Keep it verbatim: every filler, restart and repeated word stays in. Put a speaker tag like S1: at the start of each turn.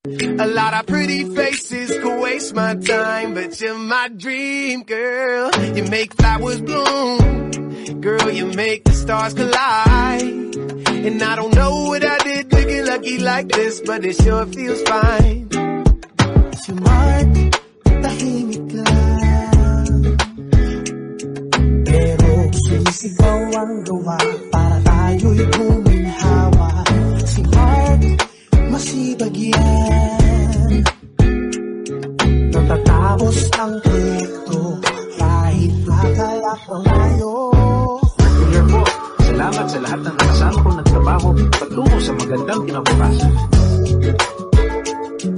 S1: A lot of pretty faces could waste my time, but you're my dream girl. You make flowers bloom, girl, you make the stars collide. And I don't know what I did to get lucky like this, but it sure feels fine.
S2: Si Mark, tahimik lang, pero sumisigaw ang gawa para tayo'y buminhawa. Si Mark, masibag yan, natatapos ang proyekto kahit makalak ang layo.
S3: Regular po, salamat sa lahat ng nakasama kong nagtrabaho patungo sa magandang kinabukasan.